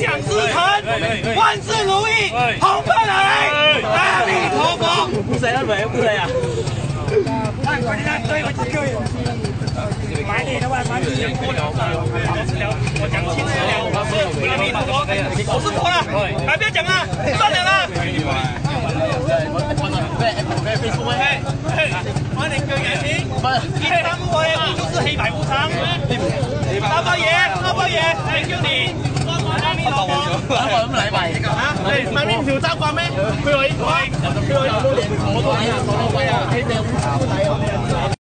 蒋志成，万事如意，红喷来，阿弥陀佛。不谁啊？不谁啊？快点来，对，我只可以。买你的外买你。我讲清楚了，我是阿弥陀佛，我是佛了，不要讲了，算了啦。我哋叫人先，見三位不就是黑白无常？大伯爷，你叫你阿弥陀佛，我咁禮拜啊？你買邊條揸慣咩？佢話應該，佢話有冇連我都係啊，